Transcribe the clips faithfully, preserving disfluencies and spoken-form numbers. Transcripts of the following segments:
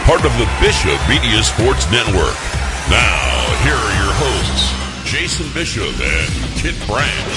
part of the Bishop Media Sports Network. Now, here are your hosts, Jason Bishop and Kit Branch.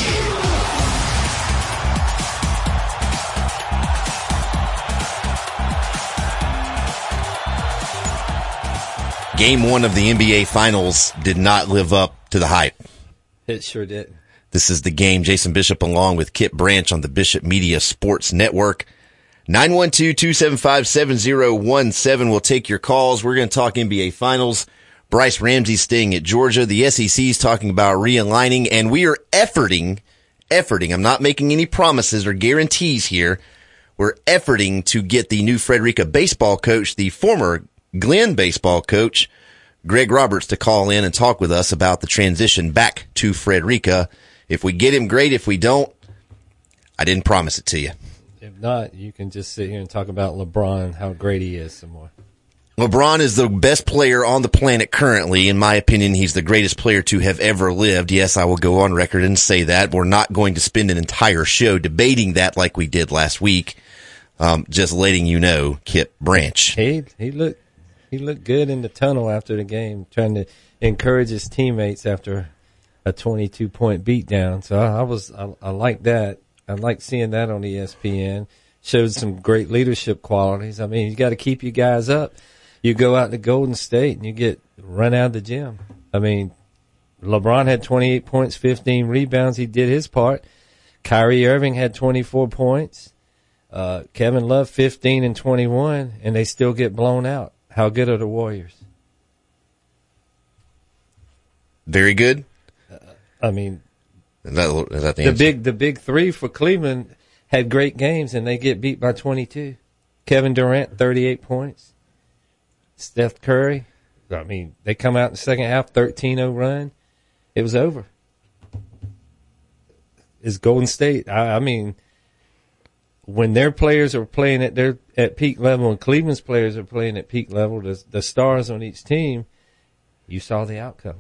Game one of the N B A Finals did not live up to the hype. It sure did. This is The Game. Jason Bishop along with Kit Branch on the Bishop Media Sports Network. nine one two, two seven five, seven zero one seven. We'll take your calls. We're going to talk N B A Finals. Bryce Ramsey staying at Georgia. The S E C is talking about realigning, and we are efforting, efforting. I'm not making any promises or guarantees here. We're efforting to get the new Frederica baseball coach, the former Glenn baseball coach, Greg Roberts, to call in and talk with us about the transition back to Frederica. If we get him, great. If we don't, I didn't promise it to you. If not, you can just sit here and talk about LeBron, how great he is some more. LeBron is the best player on the planet currently. In my opinion, he's the greatest player to have ever lived. Yes, I will go on record and say that. We're not going to spend an entire show debating that like we did last week. Um, just letting you know, Kip Branch. He, he looked. He looked good in the tunnel after the game, trying to encourage his teammates after a twenty-two point beatdown. So I, I was, I, I like that. I like seeing that on E S P N. Showed some great leadership qualities. I mean, you got to keep you guys up. You go out to Golden State and you get run out of the gym. I mean, LeBron had twenty-eight points, fifteen rebounds. He did his part. Kyrie Irving had twenty-four points. Uh, Kevin Love, fifteen and twenty-one, and they still get blown out. How good are the Warriors? Very good. Uh, I mean, is that, is that the, the answer? big the big three for Cleveland had great games, and they get beat by twenty-two. Kevin Durant, thirty-eight points. Steph Curry, I mean, they come out in the second half, thirteen oh run. It was over. It's Golden State. I, I mean, when their players are playing at their at peak level and Cleveland's players are playing at peak level, the, the stars on each team, you saw the outcome.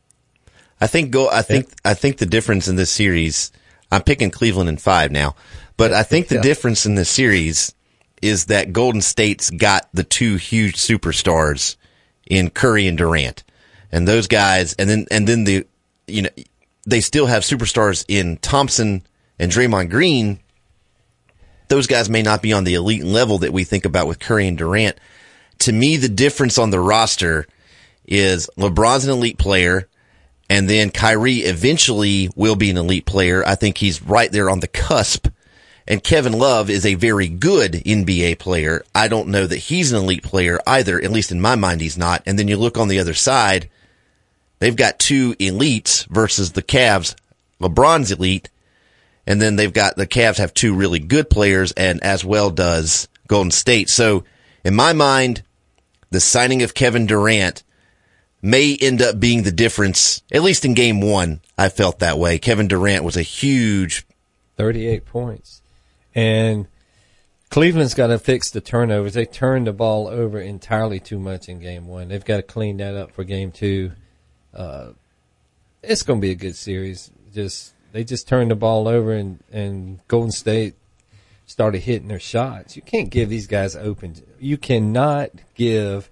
I think go. I think yeah. I think the difference in this series. I'm picking Cleveland in five now, but I think the yeah. difference in this series is that Golden State's got the two huge superstars in Curry and Durant, and those guys, and then and then the you know they still have superstars in Thompson and Draymond Green. Those guys may not be on the elite level that we think about with Curry and Durant. To me, the difference on the roster is LeBron's an elite player, and then Kyrie eventually will be an elite player. I think he's right there on the cusp. And Kevin Love is a very good N B A player. I don't know that he's an elite player either, at least in my mind he's not. And then you look on the other side, they've got two elites versus the Cavs. LeBron's elite. And then they've got the Cavs have two really good players, and as well does Golden State. So in my mind, the signing of Kevin Durant may end up being the difference, at least in game one. I felt that way. Kevin Durant was a huge thirty-eight points. And Cleveland's got to fix the turnovers. They turned the ball over entirely too much in game one. They've got to clean that up for game two. Uh, it's going to be a good series. Just They just turned the ball over, and, and Golden State started hitting their shots. You can't give these guys open. You cannot give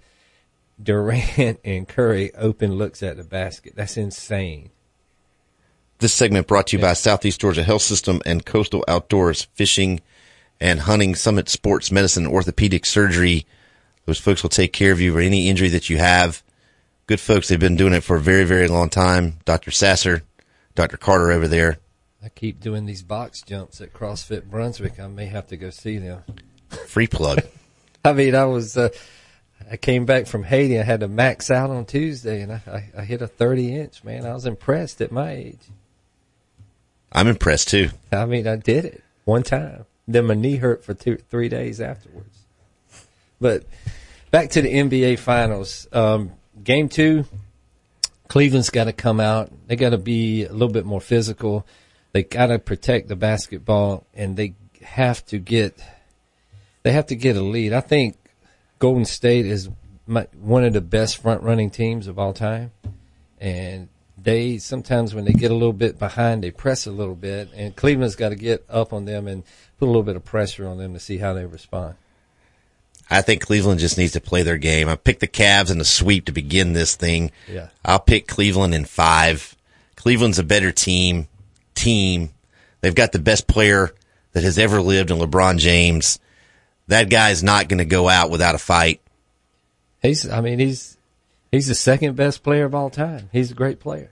Durant and Curry open looks at the basket. That's insane. This segment brought to you by Southeast Georgia Health System and Coastal Outdoors Fishing and Hunting, Summit Sports Medicine, Orthopedic Surgery. Those folks will take care of you for any injury that you have. Good folks. They've been doing it for a very, very long time. Doctor Sasser, Doctor Carter over there. I keep doing these box jumps at CrossFit Brunswick. I may have to go see them. Free plug. I mean, I was, uh, I came back from Haiti. I had to max out on Tuesday, and I, I, I hit a thirty inch, man. I was impressed at my age. I'm impressed, too. I mean, I did it one time. Then my knee hurt for two, three days afterwards. But back to the N B A Finals. Um, game two, Cleveland's got to come out. They got to be a little bit more physical. They got to protect the basketball, and they have to get they have to get a lead. I think Golden State is my, one of the best front-running teams of all time, and they sometimes when they get a little bit behind, they press a little bit, and Cleveland's got to get up on them and put a little bit of pressure on them to see how they respond. I think Cleveland just needs to play their game. I picked the Cavs in the sweep to begin this thing. Yeah. I'll pick Cleveland in five. Cleveland's a better team. Team. They've got the best player that has ever lived in LeBron James. That guy's not going to go out without a fight. He's, I mean, he's he's the second best player of all time. He's a great player.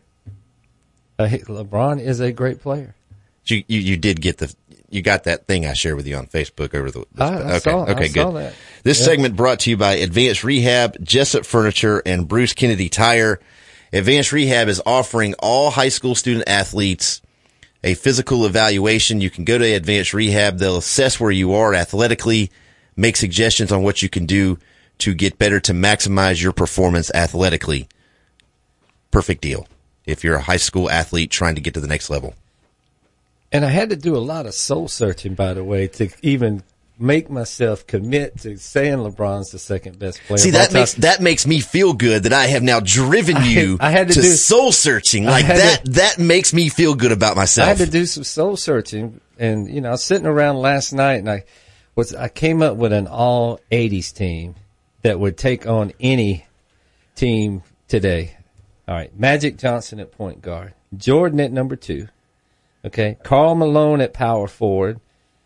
Uh, he, LeBron is a great player. You, you you did get the you got that thing I shared with you on Facebook over the. I, I okay, saw, okay, I good. saw that. This yeah. segment brought to you by Advanced Rehab, Jessup Furniture, and Bruce Kennedy Tire. Advanced Rehab is offering all high school student athletes a physical evaluation. You can go to Advanced Rehab. They'll assess where you are athletically, make suggestions on what you can do to get better, to maximize your performance athletically. Perfect deal if you're a high school athlete trying to get to the next level. And I had to do a lot of soul searching, by the way, to even make myself commit to saying LeBron's the second best player. See, that makes that makes me feel good that I have now driven you I, I had to, to do, soul searching. Like that, to, that makes me feel good about myself. I had to do some soul searching, and you know, I was sitting around last night, and I was I came up with an all eighties team that would take on any team today. All right, Magic Johnson at point guard, Jordan at number two. Okay, Karl Malone at power forward.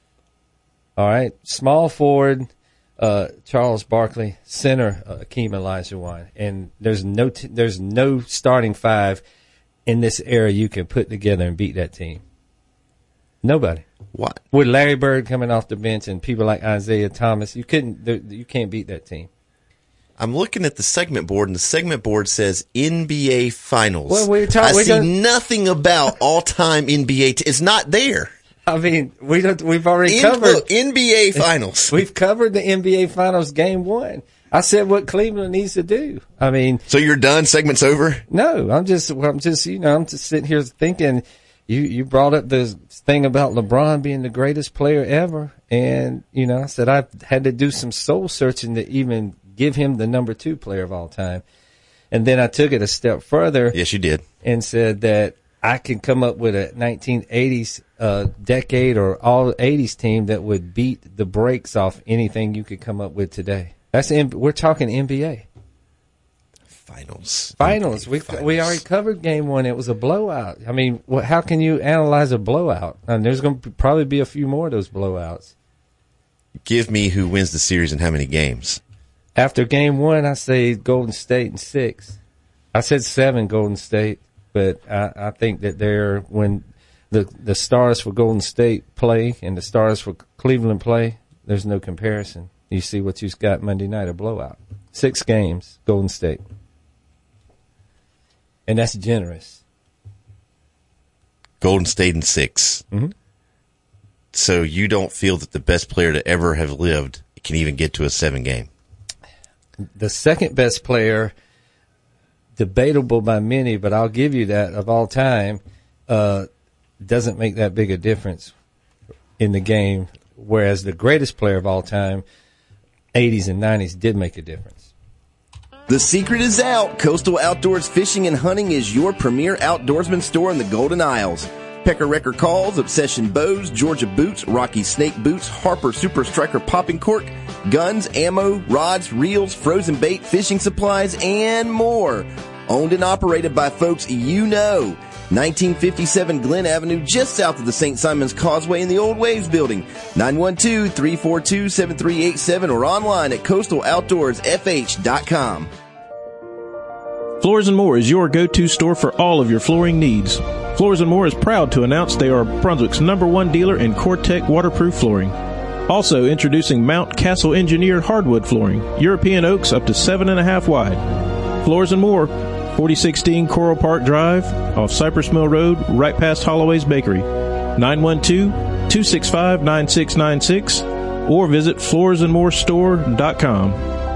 All right, small forward, uh, Charles Barkley, center, uh, Akeem Olajuwon, and there's no t- there's no starting five in this era you can put together and beat that team. Nobody. What? With Larry Bird coming off the bench and people like Isaiah Thomas, you couldn't you can't beat that team. I'm looking at the segment board, and the segment board says N B A Finals. Well, we're talking, I we're see gonna, nothing about all-time N B A. T- it's not there. I mean, we don't. We've already N- covered look, N B A Finals. We've covered the N B A Finals game one. I said what Cleveland needs to do. I mean, so you're done? Segment's over? No, I'm just. I'm just. You know, I'm just sitting here thinking. You you brought up this thing about LeBron being the greatest player ever, and you know, I said I had to do some soul searching to even give him the number two player of all time. And then I took it a step further. Yes, you did. And said that I can come up with a nineteen eighties uh, decade or all eighties team that would beat the brakes off anything you could come up with today. That's in, we're talking N B A. Finals. Finals. We Finals. we already covered game one. It was a blowout. I mean, what, how can you analyze a blowout? And there's going to probably be a few more of those blowouts. Give me who wins the series and how many games. After game one, I say Golden State in six. I said seven Golden State, but I, I think that they're when the the stars for Golden State play and the stars for Cleveland play, there's no comparison. You see what you've got Monday night, a blowout. Six games, Golden State. And that's generous. Golden State in six. Mm-hmm. So you don't feel that the best player to ever have lived can even get to a seven game? The second best player, debatable by many, but I'll give you that, of all time, uh, doesn't make that big a difference in the game, whereas the greatest player of all time, eighties and nineties, did make a difference. The secret is out. Coastal Outdoors Fishing and Hunting is your premier outdoorsman store in the Golden Isles. Pecker Wrecker Calls, Obsession Bows, Georgia Boots, Rocky Snake Boots, Harper Super Striker Popping Cork, guns, ammo, rods, reels, frozen bait, fishing supplies, and more. Owned and operated by folks you know. nineteen fifty-seven Glen Avenue, just south of the Saint Simon's Causeway in the Old Waves Building. nine one two, three four two, seven three eight seven or online at coastal outdoors f h dot com. Floors and More is your go-to store for all of your flooring needs. Floors and More is proud to announce they are Brunswick's number one dealer in Core-Tec waterproof flooring. Also introducing Mount Castle Engineered hardwood flooring, European oaks up to seven and a half wide. Floors and More, forty sixteen Coral Park Drive, off Cypress Mill Road, right past Holloway's Bakery. nine one two, two six five, nine six nine six or visit floors and more store dot com.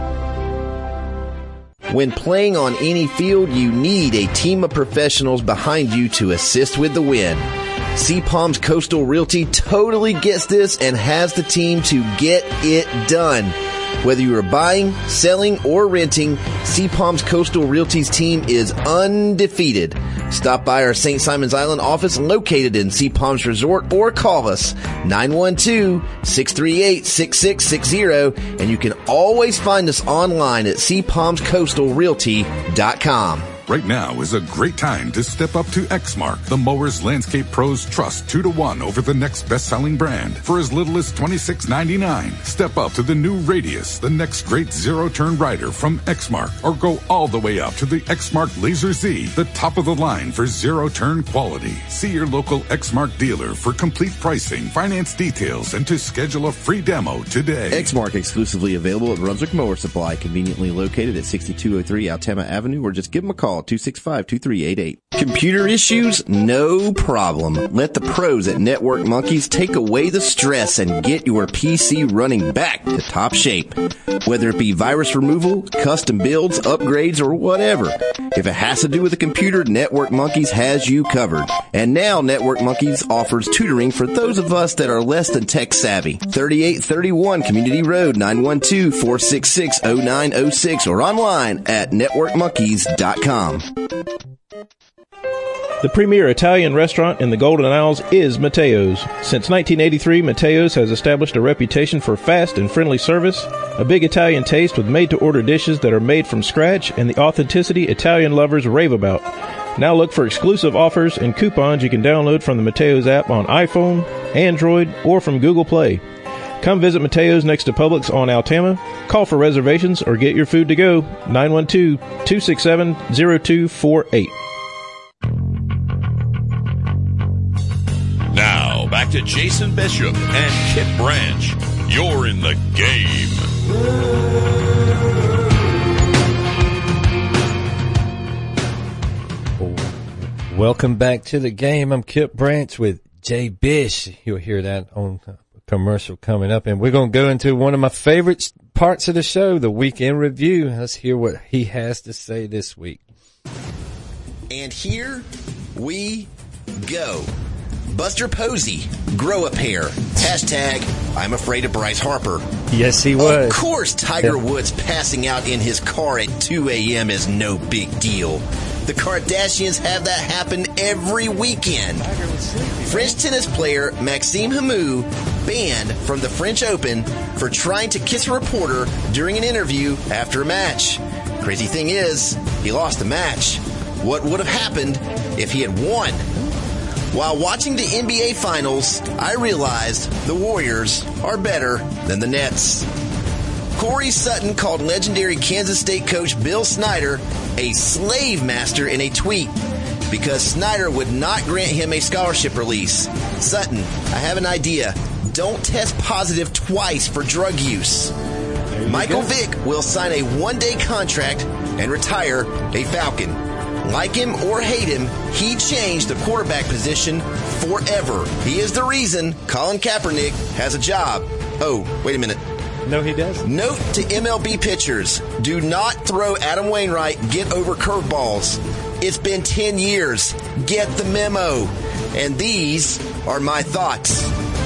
When playing on any field, you need a team of professionals behind you to assist with the win. Sea Palms Coastal Realty totally gets this and has the team to get it done. Whether you are buying, selling, or renting, Sea Palms Coastal Realty's team is undefeated. Stop by our Saint Simons Island office located in Sea Palms Resort or call us nine one two, six three eight, six six six zero, and you can always find us online at sea palms coastal realty dot com. Right now is a great time to step up to Exmark, the Mowers Landscape Pros trust two to one over the next best-selling brand for as little as twenty-six ninety-nine. Step up to the new Radius, the next great zero-turn rider from Exmark, or go all the way up to the Exmark Laser Z, the top of the line for zero-turn quality. See your local Exmark dealer for complete pricing, finance details, and to schedule a free demo today. Exmark exclusively available at Brunswick Mower Supply, conveniently located at sixty-two oh three Altama Avenue, or just give them a call. two six five, two three eight eight. Computer issues? No problem. Let the pros at Network Monkeys take away the stress and get your P C running back to top shape. Whether it be virus removal, custom builds, upgrades, or whatever. If it has to do with a computer, Network Monkeys has you covered. And now Network Monkeys offers tutoring for those of us that are less than tech savvy. thirty-eight thirty-one Community Road, nine one two, four six six, oh nine oh six, or online at network monkeys dot com. The premier Italian restaurant in the Golden Isles is Matteo's. Since nineteen eighty-three, Matteo's has established a reputation for fast and friendly service, a big Italian taste with made-to-order dishes that are made from scratch, and the authenticity Italian lovers rave about. Now look for exclusive offers and coupons you can download from the Matteo's app on iPhone, Android, or from Google Play. Come visit Matteo's next to Publix on Altama. Call for reservations or get your food to go. nine one two, two six seven, oh two four eight. Now, back to Jason Bishop and Kit Branch. You're in the game. Welcome back to the game. I'm Kit Branch with Jay Bish. You'll hear that on commercial coming up, and we're going to go into one of my favorite parts of the show, the weekend review. Let's hear what he has to say this week. And here we go. Buster Posey, grow a pair. Hashtag, I'm afraid of Bryce Harper. Yes, he was. Of course, Tiger Yeah. Woods passing out in his car at two a.m. is no big deal. The Kardashians have that happen every weekend. French tennis player Maxime Hamou banned from the French Open for trying to kiss a reporter during an interview after a match. Crazy thing is, he lost the match. What would have happened if he had won? While watching the N B A Finals, I realized the Warriors are better than the Nets. Corey Sutton called legendary Kansas State coach Bill Snyder a slave master in a tweet because Snyder would not grant him a scholarship release. Sutton, I have an idea. Don't test positive twice for drug use. Michael go. Vick will sign a one-day contract and retire a Falcon. Like him or hate him, he changed the quarterback position forever. He is the reason Colin Kaepernick has a job. Oh, wait a minute. No, he doesn't. Note to M L B pitchers, do not throw Adam Wainwright get over curveballs. It's been ten years. Get the memo. And these are my thoughts.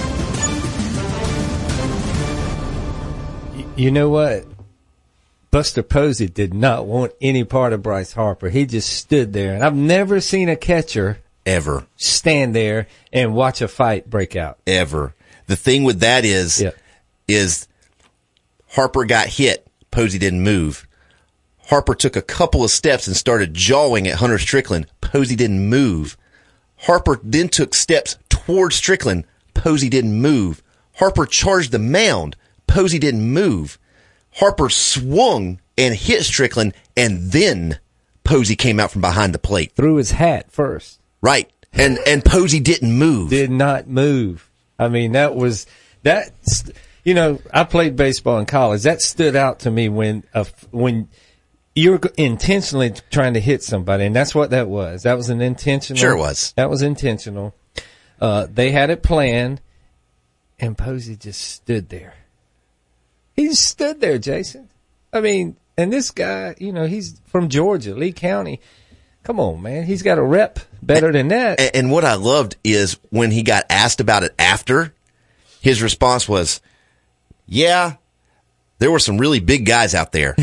You know what? Buster Posey did not want any part of Bryce Harper. He just stood there. And I've never seen a catcher Ever. stand there and watch a fight break out. Ever. The thing with that is, Yeah. is Harper got hit. Posey didn't move. Harper took a couple of steps and started jawing at Hunter Strickland. Posey didn't move. Harper then took steps towards Strickland. Posey didn't move. Harper charged the mound. Posey didn't move. Harper swung and hit Strickland, and then Posey came out from behind the plate. Threw his hat first. Right. And and Posey didn't move. Did not move. I mean, that was, that, you know, I played baseball in college. That stood out to me when, uh, when you're intentionally trying to hit somebody, and that's what that was. That was an intentional. Sure was. That was intentional. Uh, they had it planned, and Posey just stood there. He just stood there, Jason. I mean, and this guy, you know, he's from Georgia, Lee County. Come on, man. He's got a rep better than that. And, and what I loved is when he got asked about it after, his response was, yeah, there were some really big guys out there.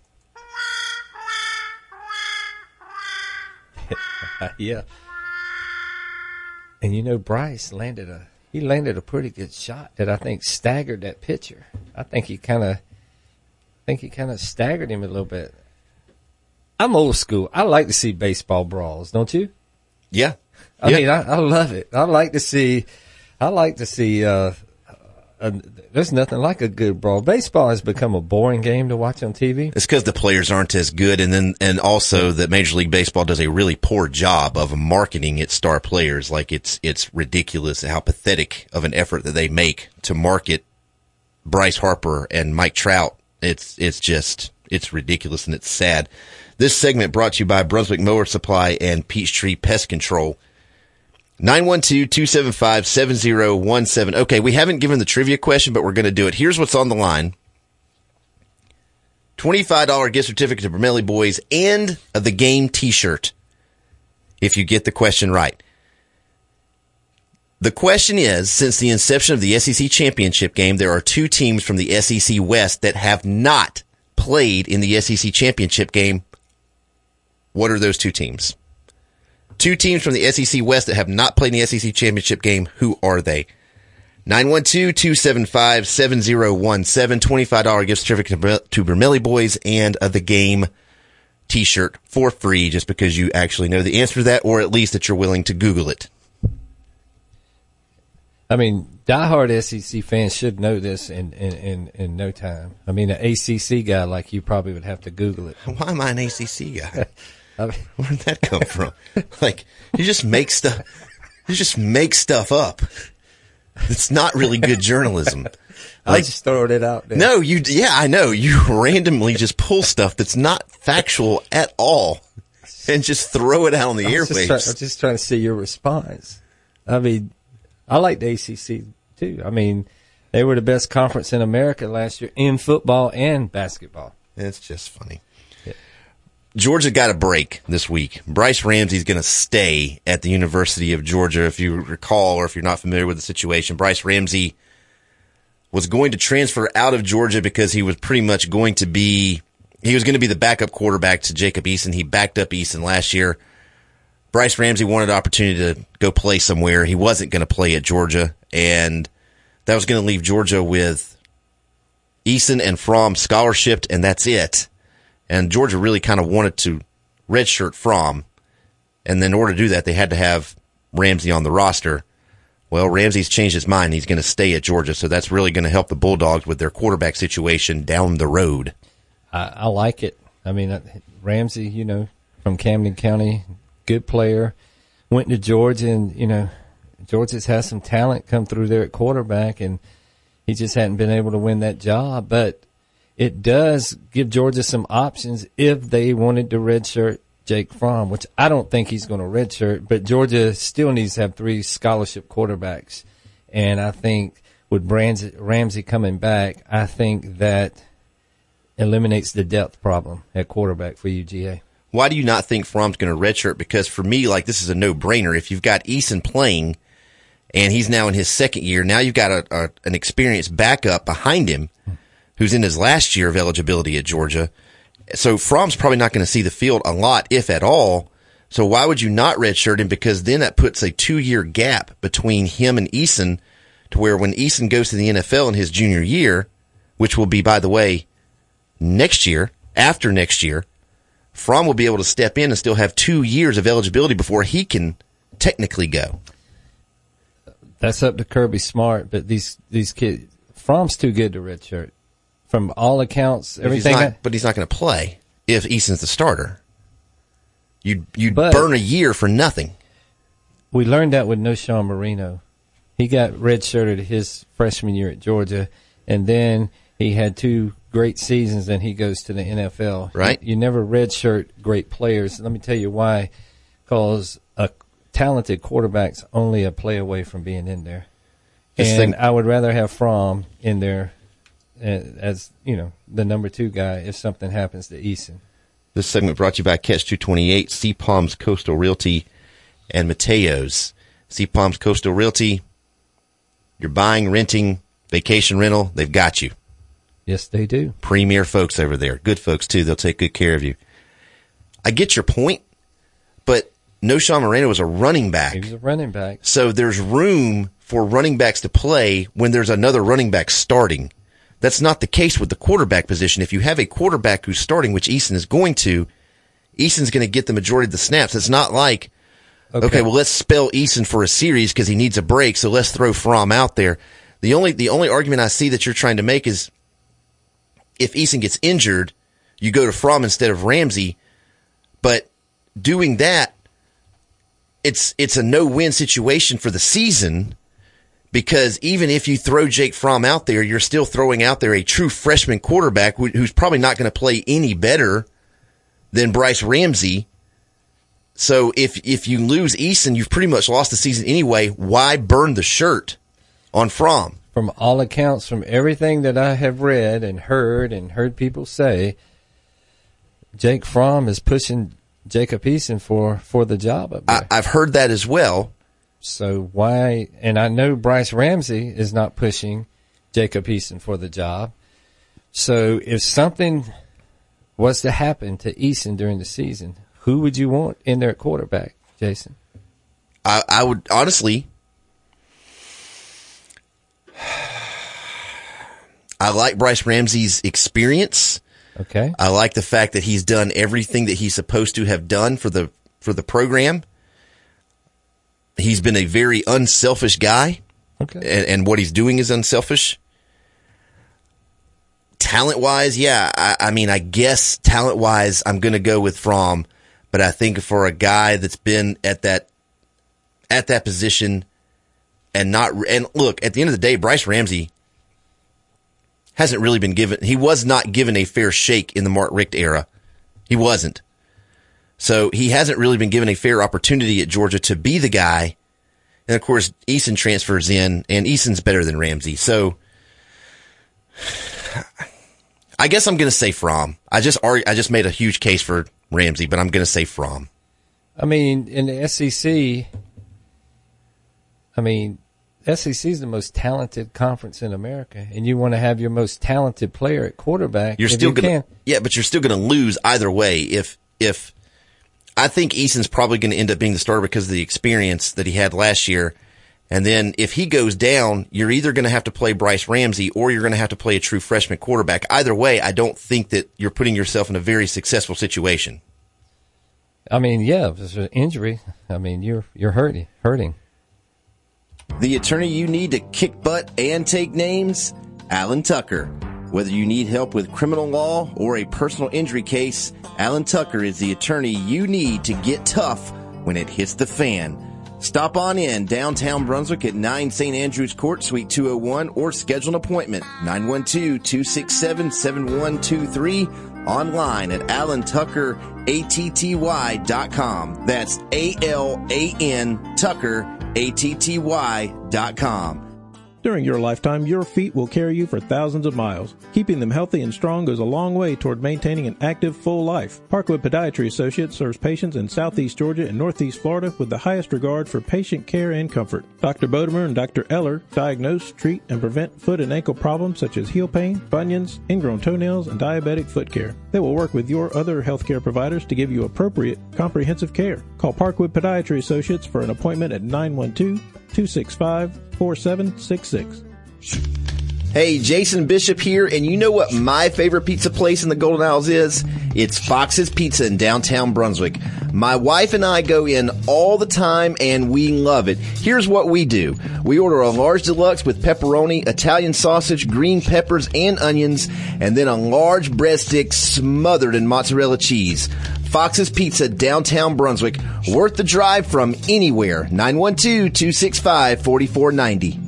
Yeah. And you know, Bryce landed a he landed a pretty good shot that I think staggered that pitcher. I think he kind of I think he kind of staggered him a little bit. I'm old school. I like to see baseball brawls, don't you? Yeah. I yeah. mean, I, I love it. I like to see I like to see uh Uh, there's nothing like a good brawl. Baseball has become a boring game to watch on T V. It's because the players aren't as good, and then and also that Major League Baseball does a really poor job of marketing its star players. Like it's it's ridiculous how pathetic of an effort that they make to market Bryce Harper and Mike Trout. It's it's just it's ridiculous and it's sad. This segment brought to you by Brunswick Mower Supply and Peachtree Pest Control. nine one two, two seven five, seven zero one seven. Okay, we haven't given the trivia question, but we're going to do it. Here's what's on the line. twenty-five dollars gift certificate to Bramelli Boys and the game t-shirt if you get the question right. The question is, since the inception of the S E C championship game, there are two teams from the S E C West that have not played in the S E C championship game. What are those two teams? Two teams from the S E C West that have not played in the S E C championship game. Who are they? nine one two, two seven five, seven zero one seven. twenty-five dollars gift certificate to Bramelli Boys and uh, the game t-shirt for free just because you actually know the answer to that, or at least that you're willing to Google it. I mean, diehard S E C fans should know this in, in, in, in no time. I mean, an A C C guy like you probably would have to Google it. Why am I an A C C guy? I mean, Where did that come from? Like, you just make stuff, you just make stuff up. It's not really good journalism. Like, I just throwing it out there. No, you, yeah, I know. You randomly just pull stuff that's not factual at all and just throw it out on the I was airwaves. just, try, I'm just trying to see your response. I mean, I like the A C C too. I mean, they were the best conference in America last year in football and basketball. It's just funny. Georgia got a break this week. Bryce Ramsey's going to stay at the University of Georgia. If you recall, or if you're not familiar with the situation, Bryce Ramsey was going to transfer out of Georgia because he was pretty much going to be, he was going to be the backup quarterback to Jacob Eason. He backed up Eason last year. Bryce Ramsey wanted an opportunity to go play somewhere. He wasn't going to play at Georgia, and that was going to leave Georgia with Eason and Fromm scholarshiped, and that's it. And Georgia really kind of wanted to redshirt Fromm. And then in order to do that, they had to have Ramsey on the roster. Well, Ramsey's changed his mind. He's going to stay at Georgia. So that's really going to help the Bulldogs with their quarterback situation down the road. I, I like it. I mean, Ramsey, you know, from Camden County, good player. Went to Georgia, and, you know, Georgia's has some talent come through there at quarterback, and he just hadn't been able to win that job. But it does give Georgia some options if they wanted to redshirt Jake Fromm, which I don't think he's going to redshirt, but Georgia still needs to have three scholarship quarterbacks. And I think with Ramsey coming back, I think that eliminates the depth problem at quarterback for U G A. Why do you not think Fromm's going to redshirt? Because for me, like, this is a no-brainer. If you've got Eason playing and he's now in his second year, now you've got a, a, an experienced backup behind him who's in his last year of eligibility at Georgia. So Fromm's probably not going to see the field a lot, if at all. So why would you not redshirt him? Because then that puts a two-year gap between him and Eason, to where when Eason goes to the N F L in his junior year, which will be, by the way, next year, after next year, Fromm will be able to step in and still have two years of eligibility before he can technically go. That's up to Kirby Smart, but these these kids, Fromm's too good to redshirt. From all accounts, everything. But he's not, but he's not going to play if Eason's the starter. You'd, you'd But- burn a year for nothing. We learned that with Noshawn Marino. He got redshirted his freshman year at Georgia, and then he had two great seasons, and he goes to the N F L. Right. You, you never redshirt great players. Let me tell you why. Because a talented quarterback's only a play away from being in there. This and thing- I would rather have Fromm in there as, you know, the number two guy if something happens to Eason. This segment brought to you by Catch two twenty-eight, C Palms Coastal Realty, and Mateo's. C Palms Coastal Realty, you're buying, renting, vacation rental, they've got you. Yes, they do. Premier folks over there. Good folks, too. They'll take good care of you. I get your point, but Noshawn Moreno was a running back. He was a running back. So there's room for running backs to play when there's another running back starting. That's not the case with the quarterback position. If you have a quarterback who's starting, which Eason is going to, Eason's going to get the majority of the snaps. It's not like, okay, okay well, let's spell Eason for a series because he needs a break, so let's throw Fromm out there. The only the only argument I see that you're trying to make is if Eason gets injured, you go to Fromm instead of Ramsey. But doing that, it's it's a no-win situation for the season because even if you throw Jake Fromm out there, you're still throwing out there a true freshman quarterback who's probably not going to play any better than Bryce Ramsey. So if if you lose Eason, you've pretty much lost the season anyway. Why burn the shirt on Fromm? From all accounts, from everything that I have read and heard and heard people say, Jake Fromm is pushing Jacob Eason for, for the job up there. I, I've heard that as well. So why, and I know Bryce Ramsey is not pushing Jacob Eason for the job. So if something was to happen to Eason during the season, who would you want in there at quarterback, Jason? I, I would, honestly, I like Bryce Ramsey's experience. Okay. I like the fact that he's done everything that he's supposed to have done for the for the program. He's been a very unselfish guy. Okay. And, and what he's doing is unselfish. Talent-wise, yeah, I, I mean, I guess talent-wise, I'm going to go with Fromm. But I think for a guy that's been at that at that position and not and look, at the end of the day, Bryce Ramsey hasn't really been given, he was not given a fair shake in the Mark Richt era. He wasn't. So he hasn't really been given a fair opportunity at Georgia to be the guy. And of course, Eason transfers in, and Eason's better than Ramsey. So I guess I'm going to say Fromm. I just I just made a huge case for Ramsey, but I'm going to say Fromm. I mean, in the S E C, I mean, S E C is the most talented conference in America, and you want to have your most talented player at quarterback. You're still you going to, yeah, but you're still going to lose either way. If if I think Eason's probably going to end up being the starter because of the experience that he had last year, and then if he goes down, you're either going to have to play Bryce Ramsey or you're going to have to play a true freshman quarterback. Either way, I don't think that you're putting yourself in a very successful situation. I mean, yeah, if it's an injury, I mean, you're you're hurting, hurting. The attorney you need to kick butt and take names? Alan Tucker. Whether you need help with criminal law or a personal injury case, Alan Tucker is the attorney you need to get tough when it hits the fan. Stop on in downtown Brunswick at nine Saint Andrews Court, Suite two oh one, or schedule an appointment, nine one two, two six seven, seven one two three, online at alan tucker a t t y dot com. That's A L A N Tucker A T T Y dot com. During your lifetime, your feet will carry you for thousands of miles. Keeping them healthy and strong goes a long way toward maintaining an active, full life. Parkwood Podiatry Associates serves patients in Southeast Georgia and Northeast Florida with the highest regard for patient care and comfort. Doctor Bodemer and Doctor Eller diagnose, treat, and prevent foot and ankle problems such as heel pain, bunions, ingrown toenails, and diabetic foot care. They will work with your other healthcare providers to give you appropriate, comprehensive care. Call Parkwood Podiatry Associates for an appointment at nine one two, two six five, four seven six six. Hey, Jason Bishop here, and you know what my favorite pizza place in the Golden Isles is? It's Fox's Pizza in downtown Brunswick. My wife and I go in all the time, and we love it. Here's what we do. We order a large deluxe with pepperoni, Italian sausage, green peppers, and onions, and then a large breadstick smothered in mozzarella cheese. Fox's Pizza, downtown Brunswick. Worth the drive from anywhere. nine one two, two six five, four four nine zero.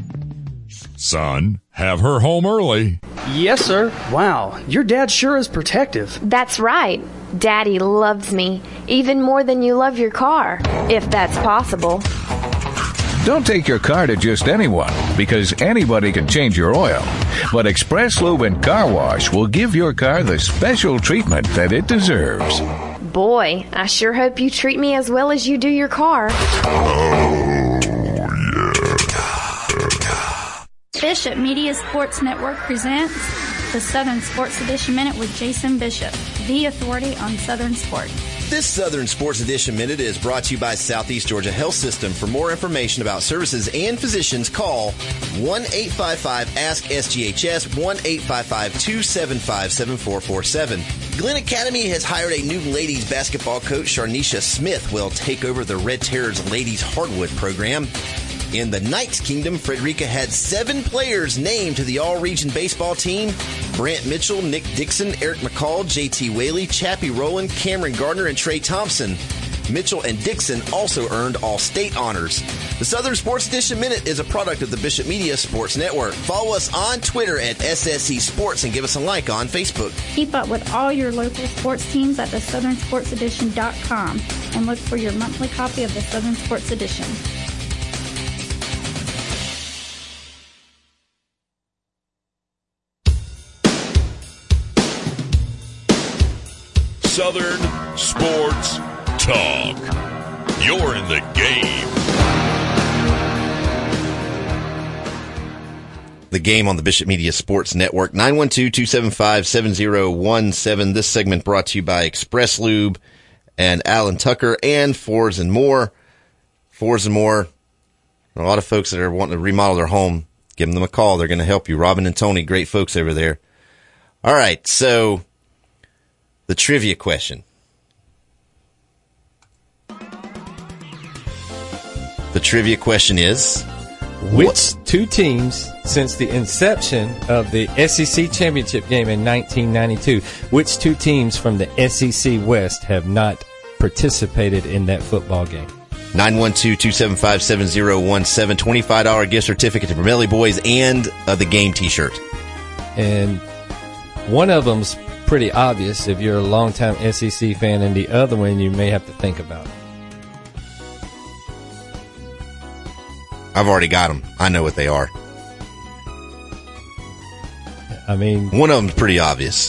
Son, have her home early. Yes, sir. Wow, your dad sure is protective. That's right. Daddy loves me, even more than you love your car, if that's possible. Don't take your car to just anyone, because anybody can change your oil. But Express Lube and Car Wash will give your car the special treatment that it deserves. Boy, I sure hope you treat me as well as you do your car. Oh, yeah. Bishop Media Sports Network presents the Southern Sports Edition Minute with Jason Bishop, the authority on Southern sports. This Southern Sports Edition Minute is brought to you by Southeast Georgia Health System. For more information about services and physicians, call one eight five five ask S G H S, one eight five five two seven five seven four four seven. Glenn Academy has hired a new ladies basketball coach. Sharnisha Smith will take over the Red Terrors ladies hardwood program. In the Knights Kingdom, Frederica had seven players named to the all-region baseball team. Brant Mitchell, Nick Dixon, Eric McCall, J T Whaley, Chappie Rowland, Cameron Gardner, and Trey Thompson. Mitchell and Dixon also earned all-state honors. The Southern Sports Edition Minute is a product of the Bishop Media Sports Network. Follow us on Twitter at S S E Sports and give us a like on Facebook. Keep up with all your local sports teams at the southern sports edition dot com and look for your monthly copy of the Southern Sports Edition. Southern Sports Talk. You're in the game. The game on the Bishop Media Sports Network, nine one two, two seven five, seven zero one seven. This segment brought to you by Express Lube and Alan Tucker and Fours and More. Fours and More, a lot of folks that are wanting to remodel their home, give them a call. They're going to help you. Robin and Tony, great folks over there. All right, so the trivia question. The trivia question is, which what? two teams, since the inception of the S E C championship game in nineteen ninety-two, which two teams from the S E C West have not participated in that football game? nine one two, two seven five, seven zero one seven. twenty-five dollars gift certificate to Vermelli Boys and uh, the game t-shirt. And one of them's pretty obvious if you're a longtime S E C fan, and the other one you may have to think about. I've already got them. I know what they are. I mean, one of them's pretty obvious.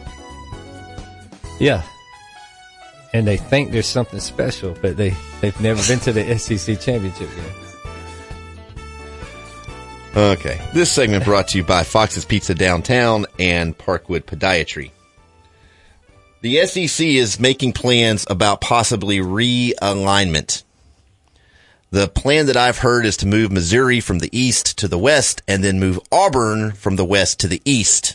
Yeah. And they think there's something special, but they, they've never been to the S E C championship game. Okay. This segment brought to you by Fox's Pizza Downtown and Parkwood Podiatry. The S E C is making plans about possibly realignment. The plan that I've heard is to move Missouri from the east to the west and then move Auburn from the west to the east.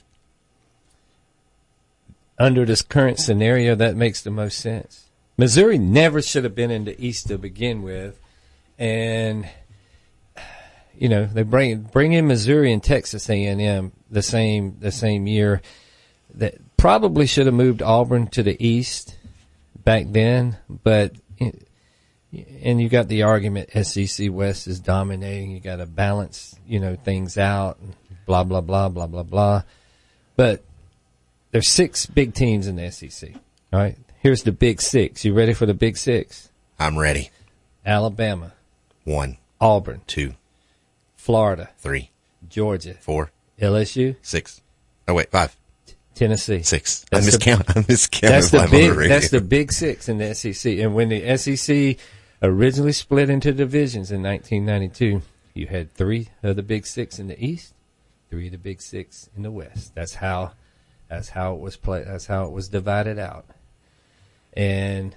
Under this current scenario, that makes the most sense. Missouri never should have been in the east to begin with. And, you know, they bring bring in Missouri and Texas A and M the same the same year. That probably should have moved Auburn to the east back then, but and you got the argument S E C West is dominating. You got to balance, you know, things out. Blah blah blah blah blah blah. But there's six big teams in the S E C. All right, here's the big six. You ready for the big six? I'm ready. Alabama, one. Auburn, two. Florida, three. Georgia, four. L S U, six. Oh wait, five. Tennessee, six. That's I miscount. The, I miscounted. That's the five big. on the That's the big six in the S E C. And when the S E C originally split into divisions in nineteen ninety-two, you had three of the big six in the East, three of the big six in the West. That's how. That's how it was played. That's how it was divided out. And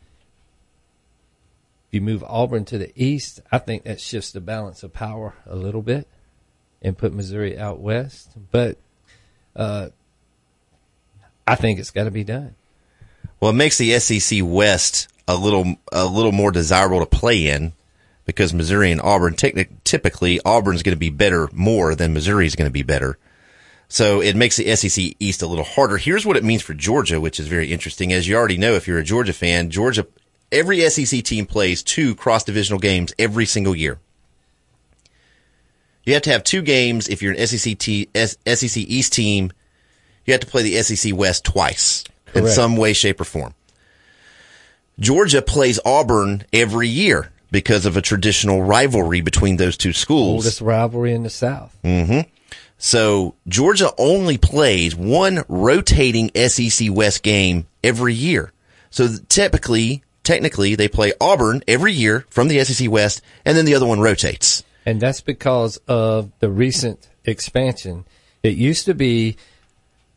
if you move Auburn to the east, I think that shifts the balance of power a little bit and put Missouri out west. But uh, I think it's got to be done. Well, it makes the S E C West a little a little more desirable to play in because Missouri and Auburn, techni- typically Auburn's going to be better more than Missouri's going to be better. So it makes the S E C East a little harder. Here's what it means for Georgia, which is very interesting. As you already know, if you're a Georgia fan, Georgia, every S E C team plays two cross-divisional games every single year. You have to have two games if you're an S E C, T, S, S E C East team. You have to play the S E C West twice. Correct. In some way, shape, or form. Georgia plays Auburn every year because of a traditional rivalry between those two schools. Oldest rivalry in the South. Mm-hmm. So Georgia only plays one rotating S E C West game every year. So typically, technically, they play Auburn every year from the S E C West, and then the other one rotates. And that's because of the recent expansion. It used to be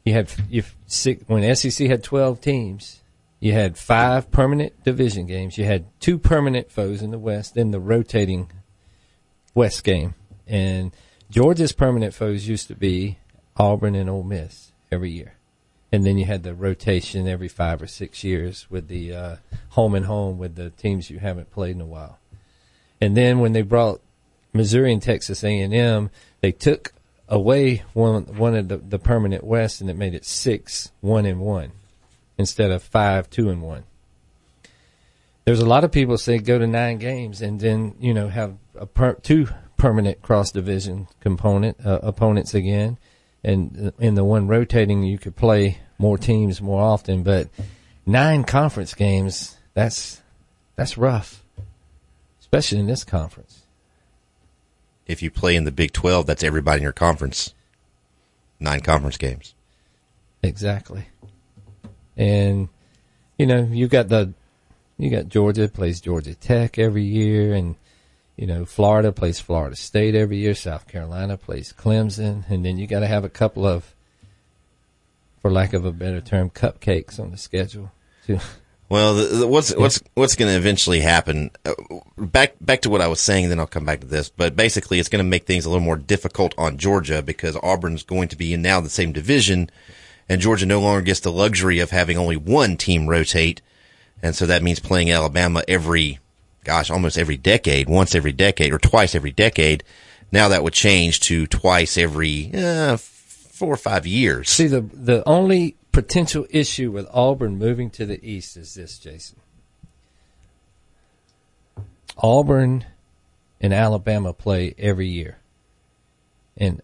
you had you six, when S E C had twelve teams, you had five permanent division games. You had two permanent foes in the West, then the rotating West game. And Georgia's permanent foes used to be Auburn and Ole Miss every year. And then you had the rotation every five or six years with the uh, home and home with the teams you haven't played in a while. And then when they brought Missouri and Texas A and M, they took away one one of the, the permanent West, and it made it six, one and one, instead of five, two and one. There's a lot of people say go to nine games and then, you know, have a per, two permanent cross division component uh, opponents again, and in the one rotating you could play more teams more often. But nine conference games, that's that's rough, especially in this conference. If you play in the Big twelve, that's everybody in your conference. Nine conference games. Exactly. And, you know, you got the, you got Georgia plays Georgia Tech every year, and, you know, Florida plays Florida State every year. South Carolina plays Clemson. And then you got to have a couple of, for lack of a better term, cupcakes on the schedule too. Well, the, the, what's what's what's going to eventually happen? Uh, back back to what I was saying, then I'll come back to this. But basically, it's going to make things a little more difficult on Georgia because Auburn's going to be in now the same division, and Georgia no longer gets the luxury of having only one team rotate, and so that means playing Alabama every, gosh, almost every decade, once every decade or twice every decade. Now that would change to twice every uh, four or five years. See, the the only potential issue with Auburn moving to the East is this, Jason. Auburn and Alabama play every year. And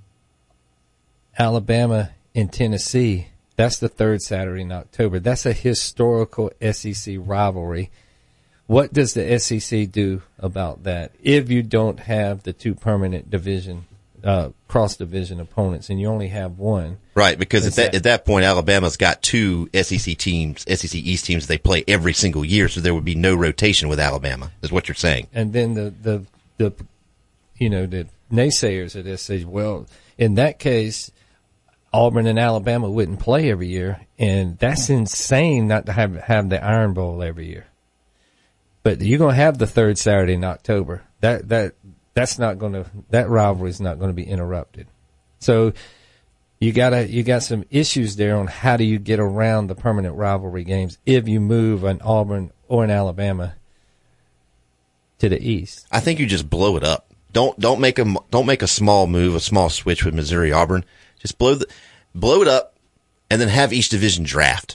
Alabama and Tennessee, that's the third Saturday in October. That's a historical S E C rivalry. What does the S E C do about that if you don't have the two permanent division Uh, cross-division opponents, and you only have one? Right, because at that, at that point, Alabama's got two S E C teams, S E C East teams they play every single year, so there would be no rotation with Alabama, is what you're saying. And then the, the, the you know, the naysayers of this say, well, in that case, Auburn and Alabama wouldn't play every year, and that's insane not to have, have the Iron Bowl every year. But you're going to have the third Saturday in October. That, that, That's not going to, that rivalry is not going to be interrupted. So you gotta, you got some issues there on how do you get around the permanent rivalry games if you move an Auburn or an Alabama to the East. I think you just blow it up. Don't, don't make a, don't make a small move, a small switch with Missouri Auburn. Just blow the, blow it up and then have each division draft.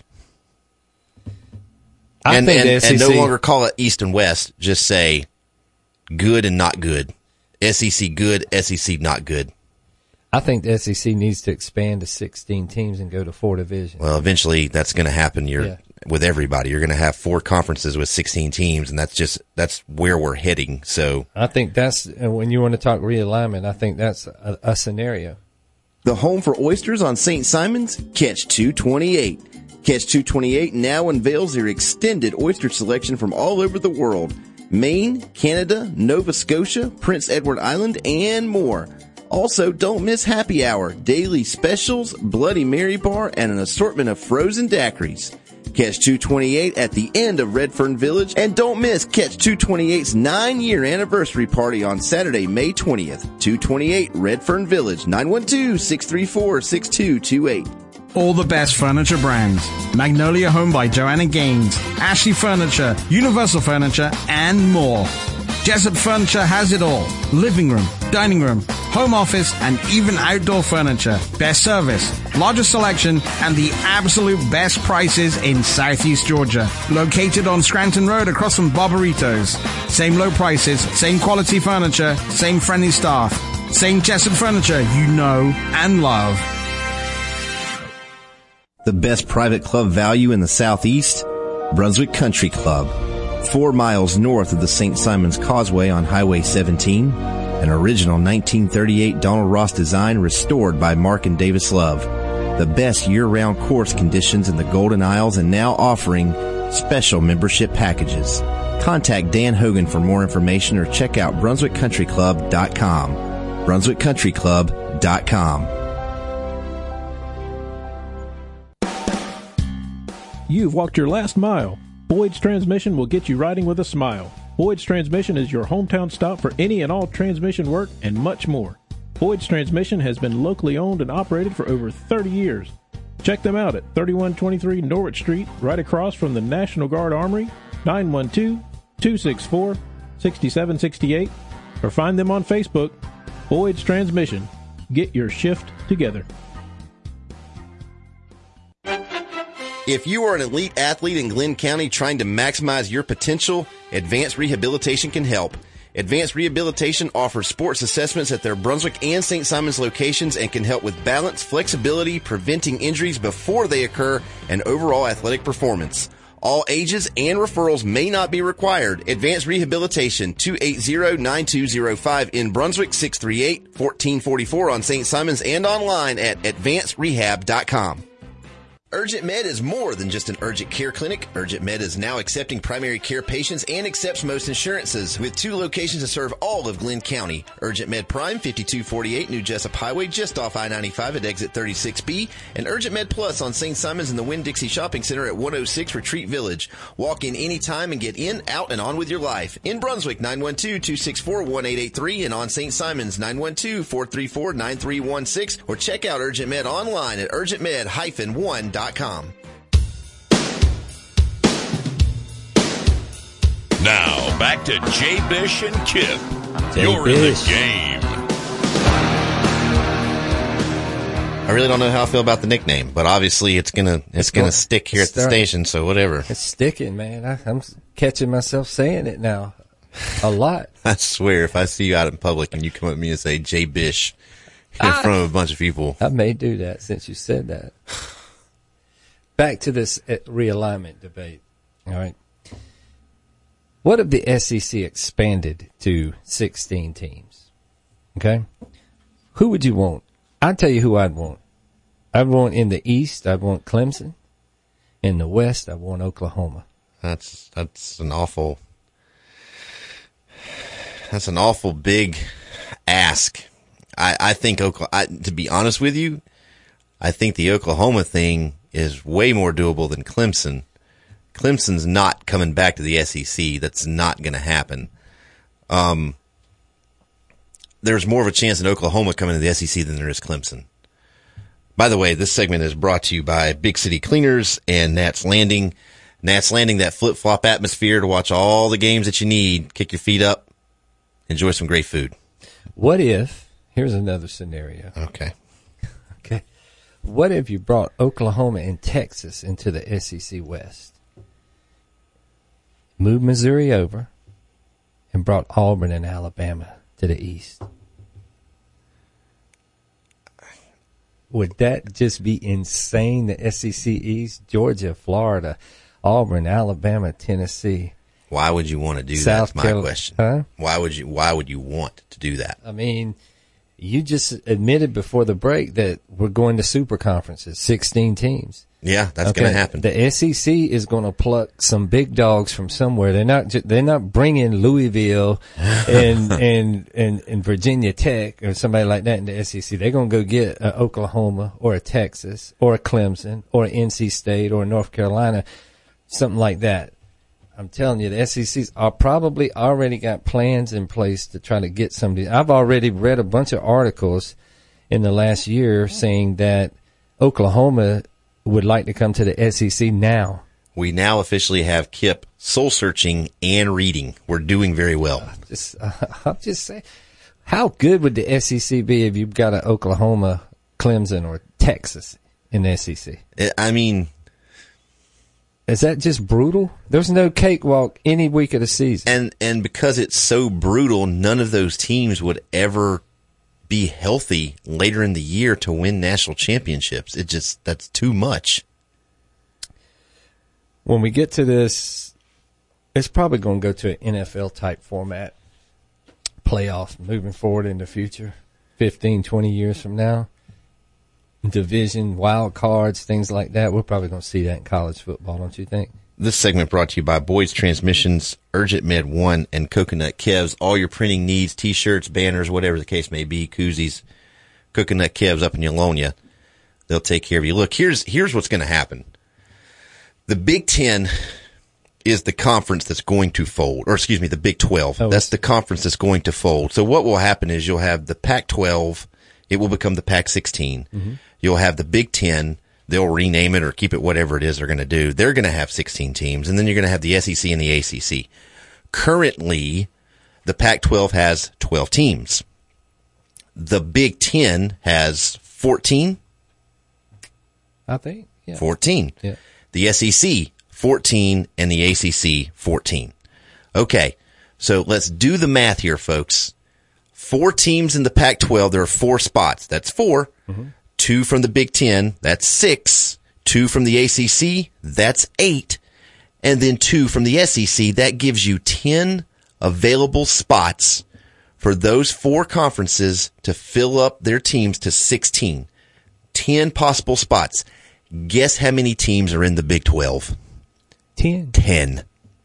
I and, think and, the S E C, and no longer call it East and West. Just say good and not good. S E C good, S E C not good. I think the S E C needs to expand to sixteen teams and go to four divisions. Well, eventually that's going to happen. You're, yeah. With everybody. You're going to have four conferences with sixteen teams, and that's just that's where we're heading. So I think that's, when you want to talk realignment, I think that's a, a scenario. The home for oysters on Saint Simon's, Catch two twenty-eight. Catch two twenty-eight now unveils their extended oyster selection from all over the world. Maine, Canada, Nova Scotia, Prince Edward Island, and more. Also, don't miss happy hour, daily specials, Bloody Mary bar, and an assortment of frozen daiquiris. Catch two twenty-eight at the end of Redfern Village, and don't miss Catch two twenty-eight's nine-year anniversary party on Saturday, May twentieth. two twenty-eight Redfern Village, nine one two, six three four, six two two eight. All the best furniture brands. Magnolia Home by Joanna Gaines, Ashley Furniture, Universal Furniture, and more. Jessup Furniture has it all. Living room, dining room, home office, and even outdoor furniture. Best service, largest selection, and the absolute best prices in Southeast Georgia. Located on Scranton Road across from Barbaritos. Same low prices, same quality furniture, same friendly staff. Same Jessup Furniture you know and love. The best private club value in the Southeast? Brunswick Country Club. Four miles north of the Saint Simons Causeway on Highway seventeen. An original nineteen thirty-eight Donald Ross design restored by Mark and Davis Love. The best year-round course conditions in the Golden Isles and now offering special membership packages. Contact Dan Hogan for more information or check out brunswick country club dot com. brunswick country club dot com. You've walked your last mile. Boyd's Transmission will get you riding with a smile. Boyd's Transmission is your hometown stop for any and all transmission work and much more. Boyd's Transmission has been locally owned and operated for over thirty years. Check them out at thirty-one twenty-three Norwich Street, right across from the National Guard Armory, nine one two, two six four, six seven six eight, or find them on Facebook. Boyd's Transmission. Get your shift together. If you are an elite athlete in Glenn County trying to maximize your potential, Advanced Rehabilitation can help. Advanced Rehabilitation offers sports assessments at their Brunswick and Saint Simons locations and can help with balance, flexibility, preventing injuries before they occur, and overall athletic performance. All ages and referrals may not be required. Advanced Rehabilitation, two eight zero, nine two zero five in Brunswick, six three eight, one four four four on Saint Simons, and online at advanced rehab dot com. Urgent Med is more than just an urgent care clinic. Urgent Med is now accepting primary care patients and accepts most insurances with two locations to serve all of Glenn County. Urgent Med Prime, fifty-two forty-eight New Jessup Highway, just off I ninety-five at exit thirty-six B, and Urgent Med Plus on Saint Simons in the Winn-Dixie Shopping Center at one oh six Retreat Village. Walk in anytime and get in, out, and on with your life. In Brunswick, nine one two, two six four, one eight eight three, and on Saint Simons, nine one two, four three four, nine three one six, or check out Urgent Med online at urgent med dash one dot com. Now, back to Jay Bish and Kip. Jay You're Bish. in the game. I really don't know how I feel about the nickname, but obviously it's gonna it's, It's gonna gonna stick here at the start. station, so whatever. It's sticking, man. I, I'm catching myself saying it now a lot. I swear, if I see you out in public and you come up to me and say Jay Bish in Ah. front of a bunch of people, I may do that since you said that. Back to this uh, realignment debate. All right. What if the S E C expanded to sixteen teams? Okay. Who would you want? I'll tell you who I'd want. I'd want in the East, I'd want Clemson. In the West, I'd want Oklahoma. that's that's an awful that's an awful big ask. I, I think Oklahoma, I, to be honest with you, I think the Oklahoma thing is way more doable than Clemson. Clemson's not coming back to the S E C. That's not going to happen. Um, there's more of a chance in Oklahoma coming to the S E C than there is Clemson. By the way, this segment is brought to you by Big City Cleaners and Nats Landing. Nats Landing, that flip-flop atmosphere to watch all the games that you need. Kick your feet up. Enjoy some great food. What if, here's another scenario. Okay. Okay. What if you brought Oklahoma and Texas into the S E C West? Moved Missouri over and brought Auburn and Alabama to the East. Would that just be insane? The S E C East, Georgia, Florida, Auburn, Alabama, Tennessee. Why would you want to do South that? That's my Carolina, question. huh? Why would you? Why would you want to do that? I mean, you just admitted before the break that we're going to super conferences, sixteen teams. Yeah, that's Okay, going to happen. The S E C is going to pluck some big dogs from somewhere. They're not. ju- They're not bringing Louisville and and, and and Virginia Tech or somebody like that in the S E C. They're going to go get a Oklahoma or a Texas or a Clemson or an N C State or a North Carolina, something like that. I'm telling you, the S E C's are probably already got plans in place to try to get somebody. I've already read a bunch of articles in the last year saying that Oklahoma would like to come to the S E C now. We now officially have Kip soul searching and reading. We're doing very well. Just, uh, I'm just saying, how good would the S E C be if you've got an Oklahoma, Clemson, or Texas in the S E C? I mean, is that just brutal? There's no cakewalk any week of the season. And and because it's so brutal, none of those teams would ever be healthy later in the year to win national championships. It just, that's too much. When we get to this, it's probably going to go to an N F L type format, playoff moving forward in the future, fifteen, twenty years from now. Division, wild cards, things like that. We're probably going to see that in college football, don't you think? This segment brought to you by Boyd's Transmissions, Urgent Med one, and Coconut Kevs. All your printing needs, T-shirts, banners, whatever the case may be, koozies, Coconut Kevs up in Yolonia. They'll take care of you. Look, here's here's what's going to happen. The Big Ten is the conference that's going to fold, or excuse me, the Big twelve. Oh, that's the conference that's going to fold. So what will happen is you'll have the Pac twelve. It will become the Pac sixteen. Mm-hmm. You'll have the Big Ten. They'll rename it or keep it whatever it is they're going to do. They're going to have sixteen teams, and then you're going to have the S E C and the A C C. Currently, the Pac twelve has twelve teams. The Big Ten has fourteen. I think. Yeah. fourteen. Yeah. The S E C, fourteen, and the A C C, fourteen. Okay, so let's do the math here, folks. Four teams in the Pac twelve, there are four spots. That's four. Mm-hmm. Two from the Big Ten, that's six. Two from the A C C, that's eight. And then two from the S E C, that gives you ten available spots for those four conferences to fill up their teams to sixteen. ten possible spots. Guess how many teams are in the Big twelve? ten. ten.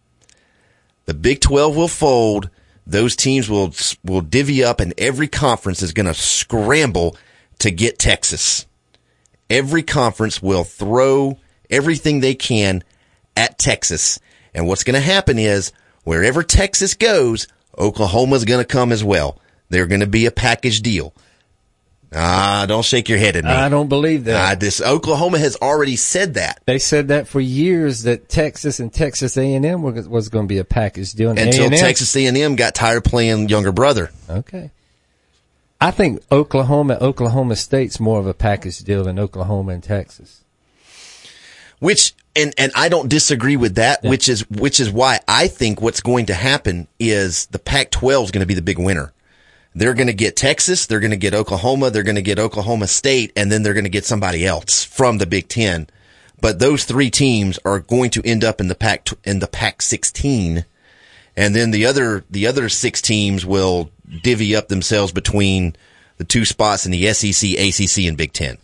The Big twelve will fold. Those teams will will divvy up, and every conference is going to scramble to get Texas. Every conference will throw everything they can at Texas. And what's going to happen is, wherever Texas goes, Oklahoma's going to come as well. They're going to be a package deal. Ah, don't shake your head at me. I don't believe that. Ah, this Oklahoma has already said that. They said that for years, that Texas and Texas A and M was, was going to be a package deal. And Until A and M, Texas A and M got tired playing younger brother. Okay. I think Oklahoma, Oklahoma State's more of a package deal than Oklahoma and Texas. Which, and, and I don't disagree with that, Yeah. which is, which is why I think what's going to happen is the Pac twelve is going to be the big winner. They're going to get Texas, they're going to get Oklahoma, they're going to get Oklahoma State, and then they're going to get somebody else from the Big Ten. But those three teams are going to end up in the Pac, in the Pac sixteen. And then the other, the other six teams will divvy up themselves between the two spots in the S E C, A C C, and Big Ten.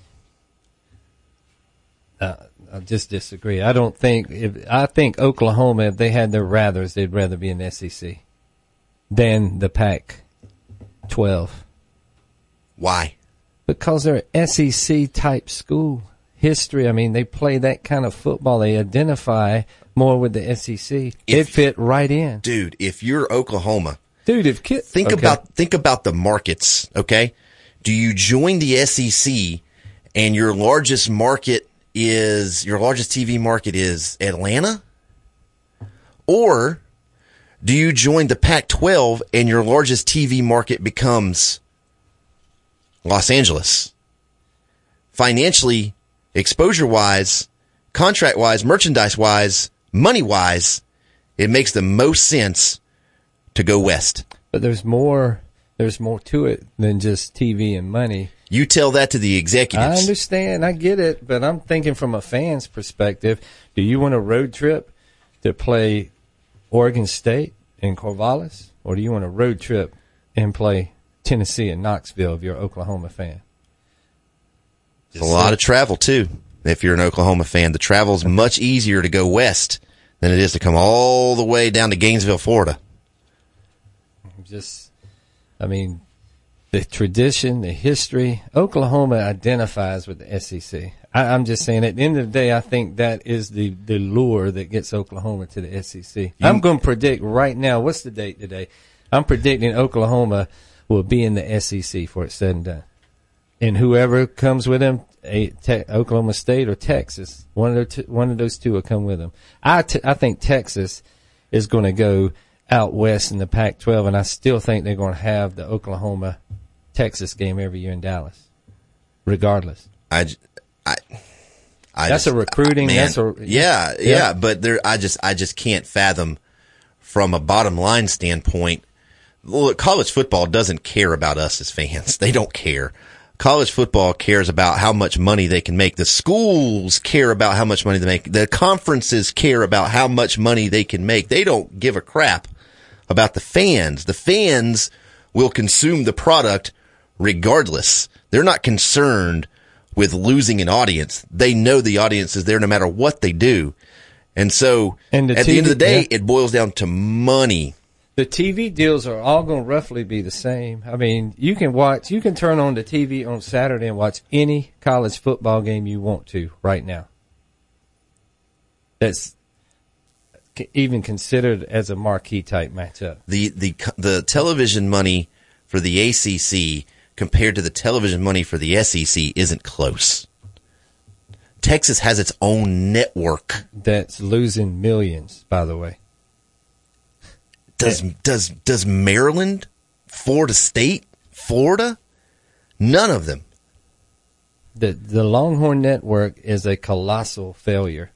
Uh, I just disagree. I don't think, if, I think Oklahoma, if they had their rathers, they'd rather be in the S E C than the Pac twelve. Why? Because they're an S E C type school. History, I mean, they play that kind of football. They identify more with the S E C. If, it fit right in. Dude, if you're Oklahoma, dude, if kid, think okay. about think about the markets, okay? Do you join the S E C and your largest market is your largest T V market is Atlanta? Or do you join the Pac twelve and your largest T V market becomes Los Angeles? Financially, exposure-wise, contract-wise, merchandise-wise, money-wise, it makes the most sense to go west. But there's more, there's more to it than just T V and money. You tell that to the executives. I understand. I get it. But I'm thinking from a fan's perspective, do you want a road trip to play Oregon State in Corvallis? Or do you want a road trip and play Tennessee and Knoxville if you're an Oklahoma fan? It's a lot of travel, too, if you're an Oklahoma fan. The travel's much easier to go west than it is to come all the way down to Gainesville, Florida. Just, I mean, the tradition, the history. Oklahoma identifies with the S E C. I, I'm just saying, at the end of the day, I think that is the, the lure that gets Oklahoma to the S E C. You, I'm going to predict right now, what's the date today? I'm predicting Oklahoma will be in the S E C for it's said and done. And whoever comes with them, a, te, Oklahoma State or Texas, one of, the, one of those two will come with them. I, t- I think Texas is going to go out west in the Pac twelve, and I still think they're going to have the Oklahoma-Texas game every year in Dallas, regardless. I, I, I that's just, a recruiting. Man, that's a yeah, yeah, yeah. But there, I just, I just can't fathom from a bottom line standpoint. Look, college football doesn't care about us as fans. They don't care. College football cares about how much money they can make. The schools care about how much money they make. The conferences care about how much money they can make. They don't give a crap about the fans. The fans will consume the product regardless. They're not concerned with losing an audience. They know the audience is there no matter what they do. And so and the at T V, the end of the day, yeah. it boils down to money. The T V deals are all going to roughly be the same. I mean, you can watch, you can turn on the T V on Saturday and watch any college football game you want to right now. that's even considered as a marquee type matchup. The the the television money for the A C C compared to the television money for the S E C isn't close. Texas has its own network that's losing millions, by the way. Does does does Maryland, Florida State, Florida? None of them. The the Longhorn Network is a colossal failure.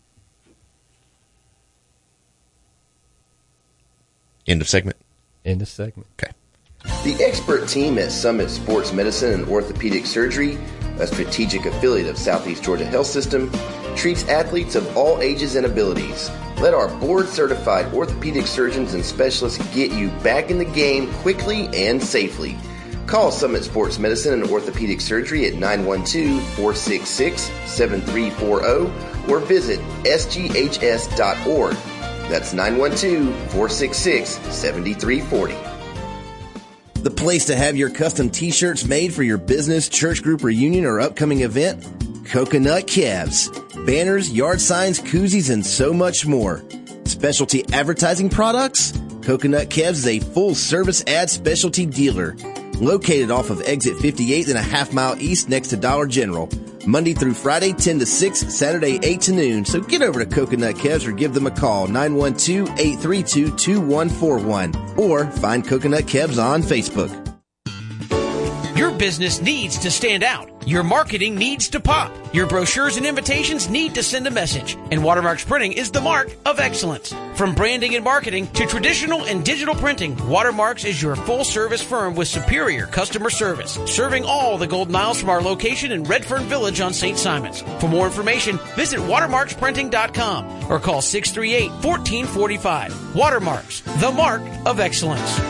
End of segment. End of segment. Okay. The expert team at Summit Sports Medicine and Orthopedic Surgery, a strategic affiliate of Southeast Georgia Health System, treats athletes of all ages and abilities. Let our board-certified orthopedic surgeons and specialists get you back in the game quickly and safely. Call Summit Sports Medicine and Orthopedic Surgery at nine one two, four six six, seven three four zero or visit S G H S dot org. That's nine one two, four six six, seven three four zero. The place to have your custom t-shirts made for your business, church group, reunion, or upcoming event? Coconut Kevs. Banners, yard signs, koozies, and so much more. Specialty advertising products? Coconut Kevs is a full-service ad specialty dealer. Located off of exit fifty-eight and a half mile east next to Dollar General. Monday through Friday, ten to six, Saturday, eight to noon. So get over to Coconut Kevs or give them a call, nine one two, eight three two, two one four one. Or find Coconut Kevs on Facebook. Your business needs to stand out. Your marketing needs to pop. Your brochures and invitations need to send a message. And Watermarks Printing is the mark of excellence. From branding and marketing to traditional and digital printing, Watermarks is your full-service firm with superior customer service, serving all the Golden Isles from our location in Redfern Village on Saint Simons. For more information, visit watermarks printing dot com or call six three eight, one four four five. Watermarks, the mark of excellence.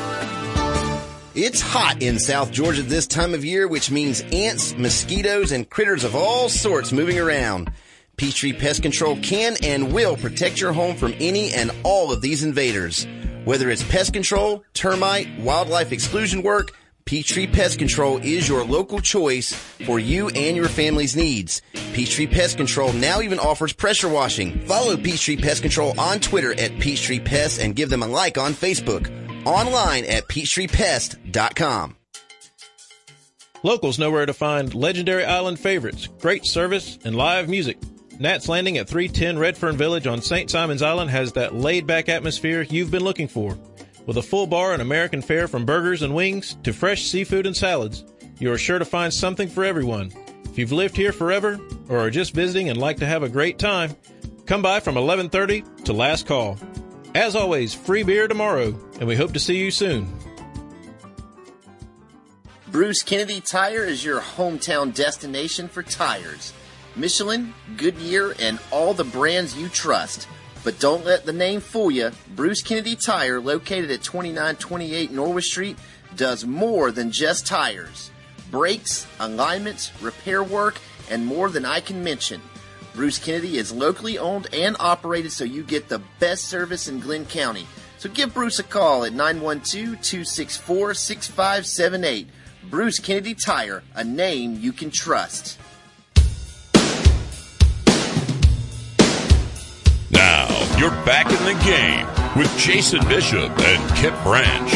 It's hot in South Georgia this time of year, which means ants, mosquitoes, and critters of all sorts moving around. Peachtree Pest Control can and will protect your home from any and all of these invaders. Whether it's pest control, termite, wildlife exclusion work, Peachtree Pest Control is your local choice for you and your family's needs. Peachtree Pest Control now even offers pressure washing. Follow Peachtree Pest Control on Twitter at Peachtree Pest and give them a like on Facebook. Online at peachtree pest dot com. Locals know where to find legendary island favorites, great service, and live music. Nat's Landing at three ten Redfern Village on Saint Simons Island has that laid-back atmosphere you've been looking for. With a full bar and American fare from burgers and wings to fresh seafood and salads, you are sure to find something for everyone. If you've lived here forever or are just visiting and like to have a great time, come by from eleven thirty to last call. As always, free beer tomorrow, and we hope to see you soon. Bruce Kennedy Tire is your hometown destination for tires. Michelin, Goodyear, and all the brands you trust. But don't let the name fool you. Bruce Kennedy Tire, located at twenty-nine twenty-eight Norwich Street, does more than just tires. Brakes, alignments, repair work, and more than I can mention. Bruce Kennedy is locally owned and operated, so you get the best service in Glenn County. So give Bruce a call at nine one two, two six four, six five seven eight. Bruce Kennedy Tire, a name you can trust. Now, you're back in the game with Jason Bishop and Kip Branch.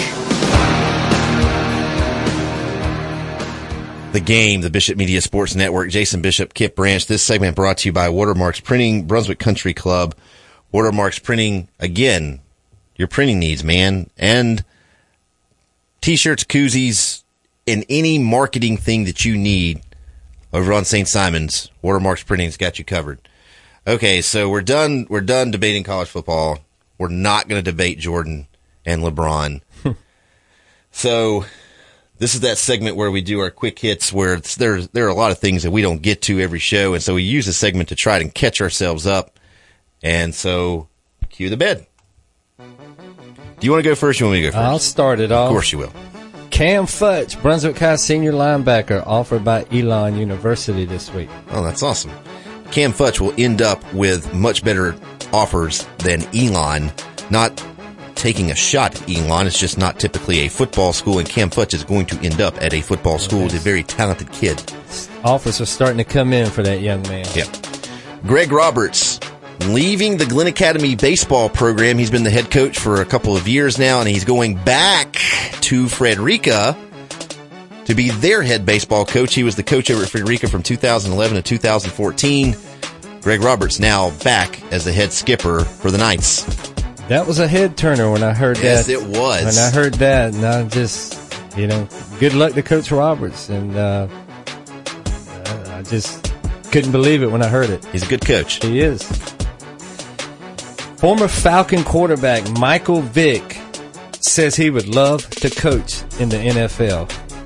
The Game, the Bishop Media Sports Network, Jason Bishop, Kip Branch. This segment brought to you by Watermarks Printing, Brunswick Country Club. Watermarks Printing, again, your printing needs, man. And T-shirts, koozies, and any marketing thing that you need over on Saint Simons. Watermarks Printing's got you covered. Okay, so we're done. We're done debating college football. We're not going to debate Jordan and LeBron. So this is that segment where we do our quick hits, where it's, there there are a lot of things that we don't get to every show, and so we use the segment to try and catch ourselves up. And so, cue the bed. Do you want to go first? Or you want me to go first? I'll start it off. Of course you will. Cam Futch, Brunswick High senior linebacker, offered by Elon University this week. Oh, that's awesome. Cam Futch will end up with much better offers than Elon. Not taking a shot at Elon. It's just not typically a football school, and Cam Futch is going to end up at a football school. He's a very talented kid. Offers are starting to come in for that young man. Yeah. Greg Roberts, leaving the Glenn Academy baseball program. He's been the head coach for a couple of years now, and he's going back to Frederica to be their head baseball coach. He was the coach over at Frederica from two thousand eleven to two thousand fourteen. Greg Roberts now back as the head skipper for the Knights. That was a head turner when I heard yes, that. Yes, it was. When I heard that, and I just, you know, good luck to Coach Roberts. And uh, I just couldn't believe it when I heard it. He's a good coach. He is. Former Falcon quarterback Michael Vick says he would love to coach in the N F L.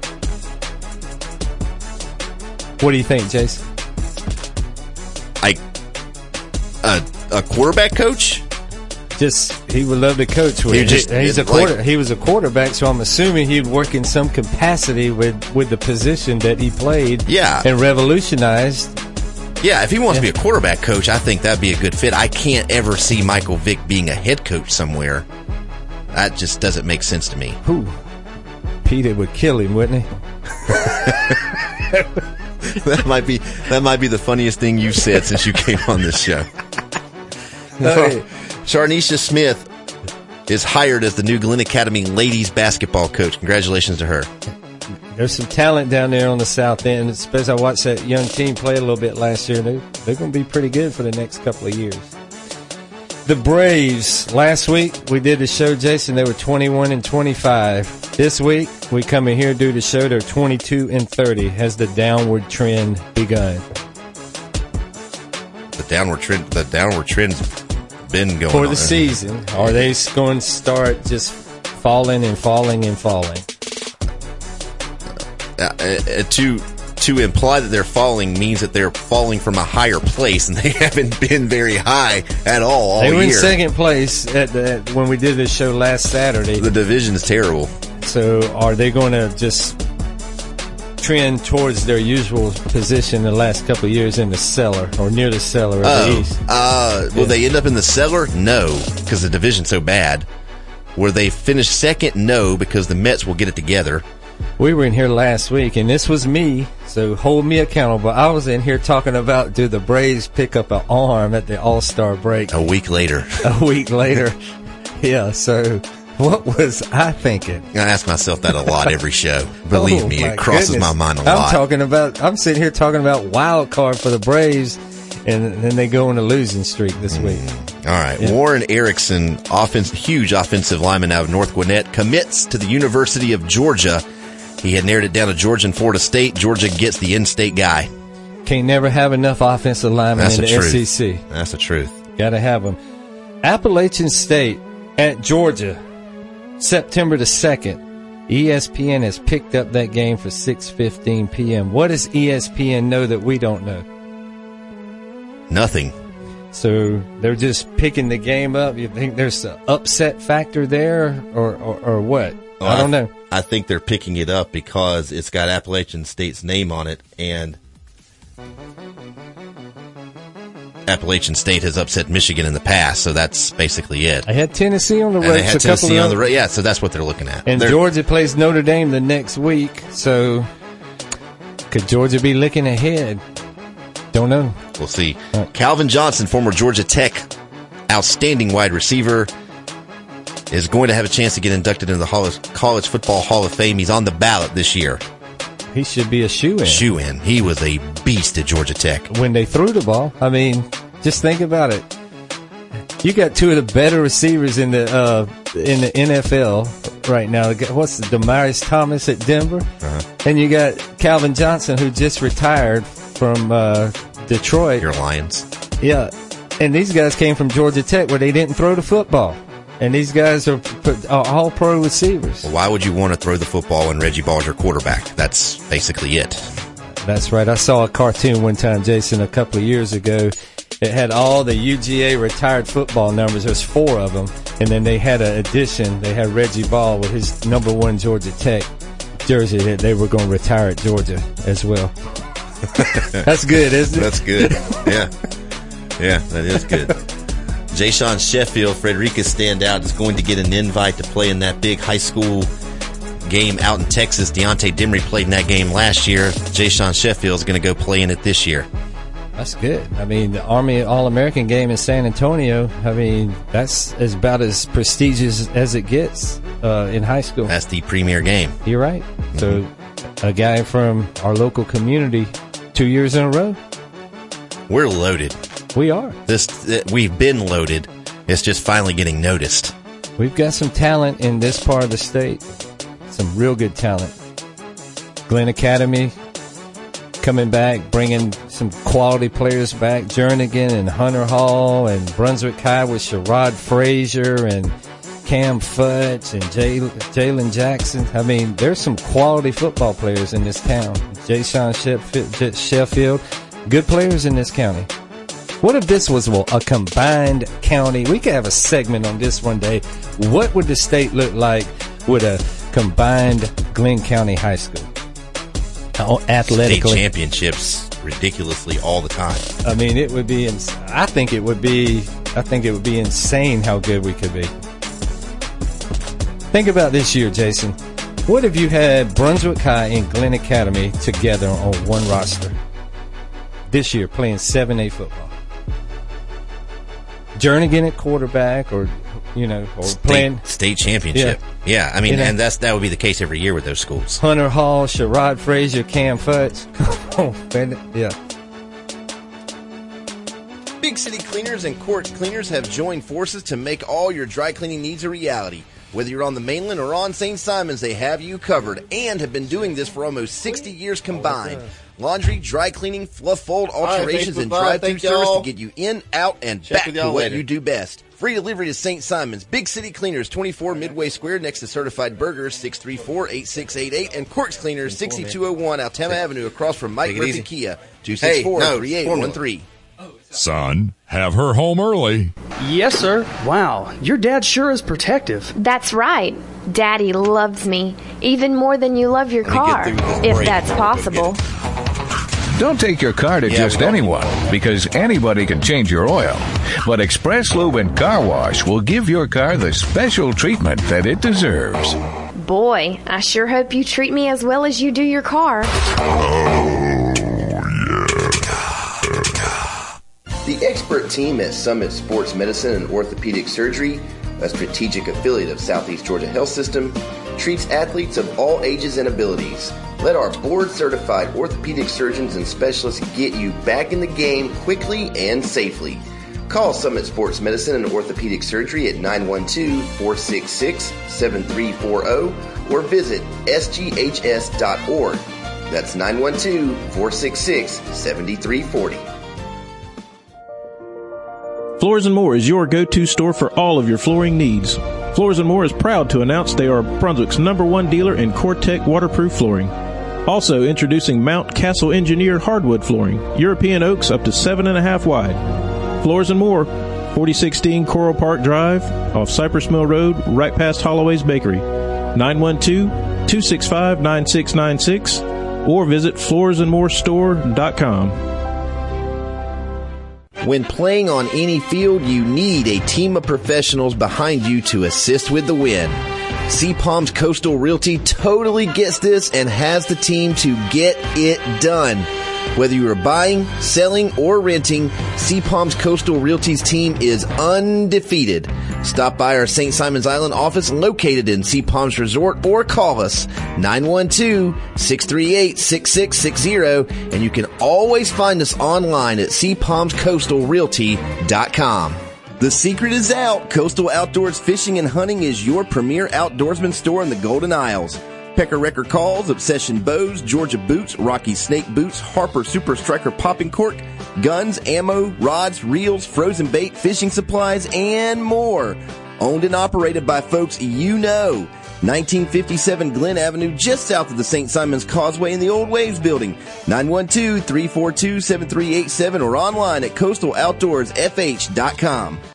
What do you think, Jason? I, a, a quarterback coach? Just, he would love to coach with. He just, He's a like, quarter, he was a quarterback, so I'm assuming he'd work in some capacity with, with the position that he played. Yeah. And revolutionized. Yeah, if he wants yeah. to be a quarterback coach, I think that'd be a good fit. I can't ever see Michael Vick being a head coach somewhere. That just doesn't make sense to me. Whew. Peter would kill him, wouldn't he? that might be that might be the funniest thing you've said since you came on this show. Okay. Sharnisha Smith is hired as the new Glenn Academy ladies basketball coach. Congratulations to her. There's some talent down there on the south end. Especially I watched that young team play a little bit last year. They're, they're going to be pretty good for the next couple of years. The Braves, last week we did the show, Jason, they were twenty-one and twenty-five. This week we come in here to do the show, they're twenty-two and thirty. Has the downward trend begun? The downward trend, the downward trend's been going for on. the season. Are they going to start just falling and falling and falling? Uh, uh, to to imply that they're falling means that they're falling from a higher place, and they haven't been very high at all all they were year. in second place at the, when we did this show last Saturday. The division is terrible. So are they going to just trend towards their usual position the last couple of years in the cellar or near the cellar of oh, the East? Uh, will yeah. they end up in the cellar? No, because the division's so bad. Will they finish second? No, because the Mets will get it together. We were in here last week, and this was me, so hold me accountable. I was in here talking about, do the Braves pick up an arm at the All-Star break? A week later. A week later. Yeah, so what was I thinking? I ask myself that a lot every show. Believe oh, me, it my crosses goodness. my mind a I'm lot. talking about, I'm sitting here talking about wild card for the Braves, and then they go on a losing streak this week. Mm. All right. Yeah. Warren Erickson, offense, huge offensive lineman out of North Gwinnett, commits to the University of Georgia. He had narrowed it down to Georgia and Florida State. Georgia gets the in-state guy. Can't never have enough offensive linemen in the, the S E C. That's the truth. Got to have them. Appalachian State at Georgia, September the second. E S P N has picked up that game for six fifteen p.m. What does E S P N know that we don't know? Nothing. So they're just picking the game up. You think there's an upset factor there, or or, or what? Well, I don't know. I think they're picking it up because it's got Appalachian State's name on it, and Appalachian State has upset Michigan in the past, so that's basically it. I had Tennessee on the ropes. And they had a Tennessee couple on of the ropes. Yeah, so that's what they're looking at. And they're, Georgia plays Notre Dame the next week, so could Georgia be looking ahead? Don't know. We'll see. Right. Calvin Johnson, former Georgia Tech outstanding wide receiver, is going to have a chance to get inducted into the College Football Hall of Fame. He's on the ballot this year. He should be a shoe-in. Shoe-in. He was a beast at Georgia Tech. When they threw the ball, I mean, just think about it. You got two of the better receivers in the uh, in the N F L right now. What's the Demaryius Thomas at Denver? Uh-huh. And you got Calvin Johnson, who just retired from uh, Detroit. Your Lions. Yeah. And these guys came from Georgia Tech where they didn't throw the football. And these guys are, are all pro receivers. Well, why would you want to throw the football when Reggie Ball's your quarterback? That's basically it. That's right. I saw a cartoon one time, Jason, a couple of years ago. It had all the U G A retired football numbers. There's four of them. And then they had an addition. They had Reggie Ball with his number one Georgia Tech jersey that they were going to retire at Georgia as well. That's good, isn't it? That's good. Yeah. Yeah, that is good. Jayshon Sheffield, Frederica's standout, is going to get an invite to play in that big high school game out in Texas. Deontay Demery played in that game last year. Jayshon Sheffield is going to go play in it this year. That's good. I mean, the Army All-American game in San Antonio, I mean, that's as about as prestigious as it gets uh, in high school. That's the premier game. You're right. Mm-hmm. So a guy from our local community two years in a row. We're loaded. We are. This uh, We've been loaded. It's just finally getting noticed. We've got some talent in this part of the state. Some real good talent. Glenn Academy coming back, bringing some quality players back. Jernigan and Hunter Hall and Brunswick High with Sherrod Frazier and Cam Futch and Jay, Jalen Jackson. I mean, there's some quality football players in this town. Jay Sean Sheffield. Good players in this county. What if this was a combined county? We could have a segment on this one day. What would the state look like with a combined Glenn County High School? Athletically. State championships ridiculously all the time. I mean, it would be, ins- I think it would be, I think it would be insane how good we could be. Think about this year, Jason. What if you had Brunswick High and Glenn Academy together on one roster? This year, playing seven A football. Jernigan at quarterback, or you know, or state, playing state championship. Yeah, yeah I mean, you know, and that's that would be the case every year with those schools. Hunter Hall, Sherrod Frazier, Cam Futch. Oh, yeah. Big City Cleaners and Quartz Cleaners have joined forces to make all your dry cleaning needs a reality. Whether you're on the mainland or on Saint Simons, they have you covered and have been doing this for almost sixty years combined. Laundry, dry cleaning, fluff fold, alterations, right, and drive-through service to get you in, out, and Check back to what later. You do best. Free delivery to Saint Simons. Big City Cleaners, twenty-four Midway Square next to Certified Burgers, six three four, eight six eight eight. And Quartz Cleaners, sixty-two oh one Altama Avenue across from Mike Murphy Kia, two six four, three eight one three. Son, have her home early. Yes, sir. Wow, your dad sure is protective. That's right. Daddy loves me, even more than you love your car, if that's possible. Don't take your car to yeah, just anyone, because anybody can change your oil. But Express Lube and Car Wash will give your car the special treatment that it deserves. Boy, I sure hope you treat me as well as you do your car. Oh, yeah. The expert team at Summit Sports Medicine and Orthopedic Surgery, a strategic affiliate of Southeast Georgia Health System, treats athletes of all ages and abilities. Let our board-certified orthopedic surgeons and specialists get you back in the game quickly and safely. Call Summit Sports Medicine and Orthopedic Surgery at nine one two, four six six, seven three four zero or visit S G H S dot org. That's nine one two, four six six, seven three four zero. Floors and More is your go-to store for all of your flooring needs. Floors and More is proud to announce they are Brunswick's number one dealer in Cortec waterproof flooring. Also introducing Mount Castle Engineered hardwood flooring, European oaks up to seven and a half wide. Floors and More, forty sixteen Coral Park Drive, off Cypress Mill Road, right past Holloway's Bakery. nine one two, two six five, nine six nine six or visit floors and more store dot com. When playing on any field, you need a team of professionals behind you to assist with the win. Sea Palms Coastal Realty totally gets this and has the team to get it done. Whether you are buying, selling, or renting, Sea Palms Coastal Realty's team is undefeated. Stop by our Saint Simons Island office located in Sea Palms Resort or call us nine one two, six three eight, six six six zero and you can always find us online at sea palms coastal realty dot com. The secret is out. Coastal Outdoors Fishing and Hunting is your premier outdoorsman store in the Golden Isles. Pecker Wrecker Calls, Obsession Bows, Georgia Boots, Rocky Snake Boots, Harper Super Striker Popping Cork, guns, ammo, rods, reels, frozen bait, fishing supplies, and more. Owned and operated by folks you know. nineteen fifty-seven Glen Avenue, just south of the Saint Simons Causeway in the Old Waves Building. nine one two, three four two, seven three eight seven or online at coastal outdoors f h dot com.